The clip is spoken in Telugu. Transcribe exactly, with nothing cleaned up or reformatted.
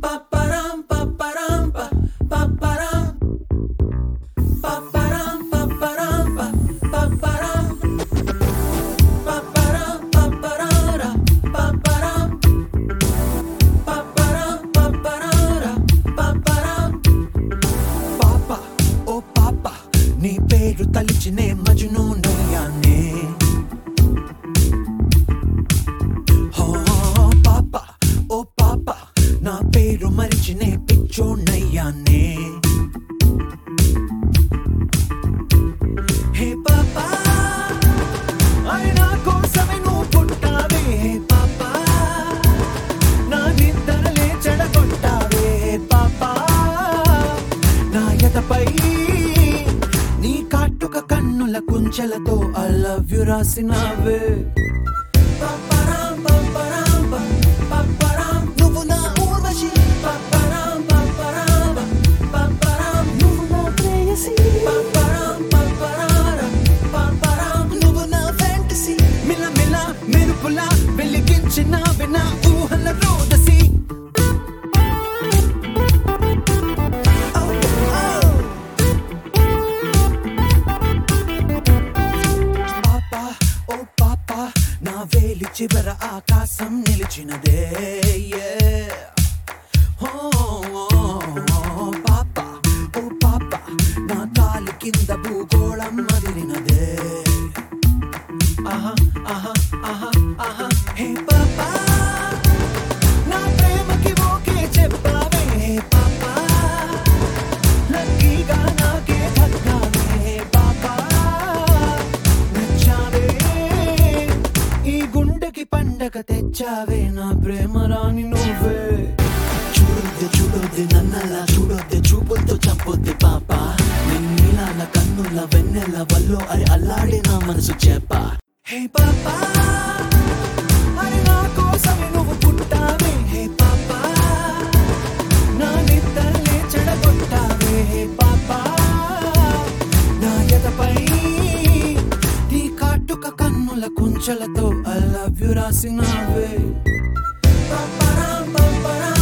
Paparam, paparam, pa, paparam. Paparam, paparam, pa, paparam. Paparam, paparara, paparam. Paparam, paparara, paparam. Papa, oh papa, నీ పేరు తలిచినే మజ్నూనయ్యానే. నా పేరు మరిచినే పిచ్చోనయ్యానే. హే పాపా, అయినా కోసమే నువ్వు పుట్టావే. పాపా, నా నిద్రలే చెడగొట్టావే. పాపా, నా ఎదపై నీ కాటుక కన్నుల కుంచెలతో ఐ లవ్ యు రాసినావే. పాపరాం పాపరాం పాపరాం నువ్వు నా ఊర్వశి. పాపరాం పాపరాం పాపరాం నువ్వు నా ప్రేయసి. పాపరాం పాపరారా పాపరాం నువ్వు నా ఫ్యాంటసీ. మిల మిల మెరుపులా వెలిగించినావే నా ఊహల రోదసి. నా వేలి చివర ఆకాశం నిలిచినదే. పాపా ఓ పాపా, నా కాలి కింద భూగోళం మదిలినదే. ఆహా ఆహా ఆహా ఆహా. హే పాపా, నా ప్రేమకి ఓకే చెప్పావే. పాపా, లక్కీగా నాకే దక్కావే. పాపా, నచ్చావే, ఈ గుండెకి పండగ తెచ్చావే. నా ప్రేమ రాని నువ్వే. చూడొద్దే చూడొద్దే నన్నలా చూడొద్దే, చూపులతో చంపొద్దే పాప. నీ నీలాల కన్నుల వెన్నెల వల్లో అరి అల్లాడే నా మనసు చేప. హే పాపా, అరి నా కోసమే నువ్వు పుట్టావే. హే పాపా, నా నిద్రలే చెడగొట్టావే. హే పాపా, నా ఎదపై నీ కాటుక కన్నుల కుంచెలతో ఐ లవ్ యు రాసినావే. పాపరాం పాపరాం